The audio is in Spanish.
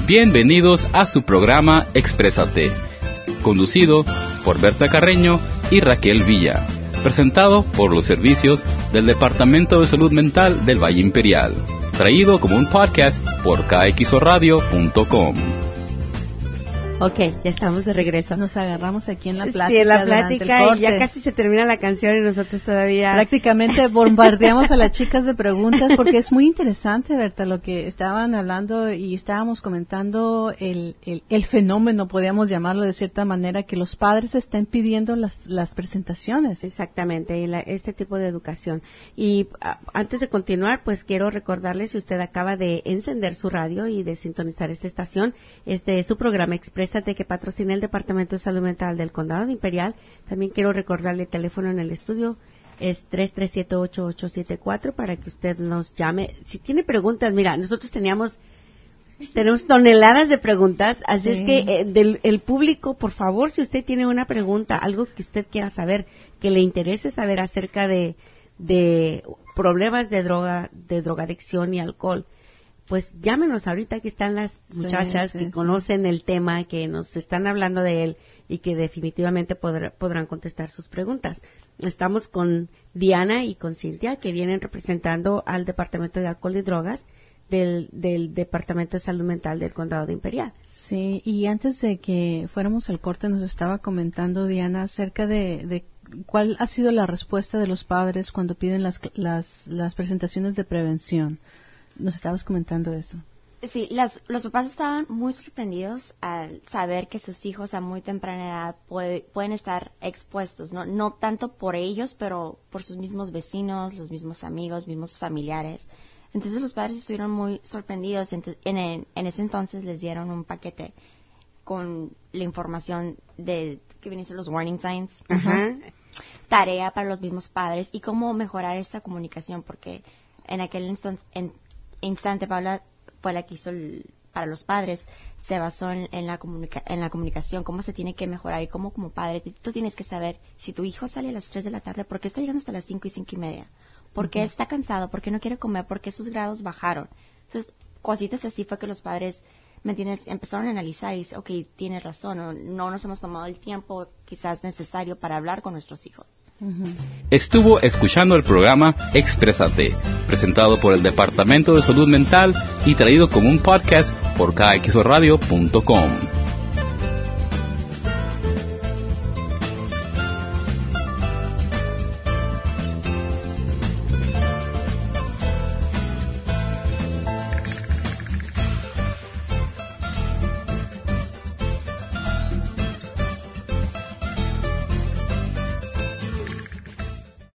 Bienvenidos a su programa Exprésate, conducido por Berta Carreño y Raquel Villa, presentado por los servicios del Departamento de Salud Mental del Valle Imperial, traído como un podcast por kxoradio.com. Ok, ya estamos de regreso. Nos agarramos aquí en la plática. Sí, en la plática y ya casi se termina la canción y nosotros todavía... Prácticamente bombardeamos a las chicas de preguntas porque es muy interesante, Berta, lo que estaban hablando y estábamos comentando el fenómeno, podríamos llamarlo de cierta manera, que los padres están pidiendo las presentaciones. Exactamente, este tipo de educación. Y antes de continuar, pues quiero recordarles, si usted acaba de encender su radio y de sintonizar esta estación, este es su programa Exprésate, que patrocina el Departamento de Salud Mental del Condado de Imperial. También quiero recordarle el teléfono en el estudio, es 337-8874 para que usted nos llame. Si tiene preguntas, mira, nosotros tenemos toneladas de preguntas, así es que el público, por favor, si usted tiene una pregunta, algo que usted quiera saber, que le interese saber acerca de problemas de drogadicción y alcohol, pues llámenos ahorita. Aquí están las muchachas que conocen el tema, que nos están hablando de él y que definitivamente podrán contestar sus preguntas. Estamos con Diana y con Cintia, que vienen representando al Departamento de Alcohol y Drogas del Departamento de Salud Mental del Condado de Imperial. Sí, y antes de que fuéramos al corte nos estaba comentando Diana acerca de cuál ha sido la respuesta de los padres cuando piden las presentaciones de prevención. Nos estabas comentando eso. Sí, los papás estaban muy sorprendidos al saber que sus hijos a muy temprana edad pueden estar expuestos, no tanto por ellos, pero por sus mismos vecinos, los mismos amigos, mismos familiares. Entonces los padres estuvieron muy sorprendidos. En ese entonces les dieron un paquete con la información de que vienen a ser los warning signs, tarea para los mismos padres y cómo mejorar esta comunicación, porque en aquel instante Paula fue la que hizo para los padres, se basó en la comunicación, cómo se tiene que mejorar y cómo como padre tú tienes que saber si tu hijo sale a las 3 de la tarde, ¿por qué está llegando hasta las 5 y 5:30? ¿Por qué está cansado? ¿Por qué no quiere comer? ¿Por qué sus grados bajaron? Entonces, cositas así fue que los padres, ¿me entiendes?, empezaron a analizar y dice, ok, tienes razón, no nos hemos tomado el tiempo quizás necesario para hablar con nuestros hijos. Estuvo escuchando el programa Exprésate, presentado por el Departamento de Salud Mental y traído como un podcast por kxoradio.com.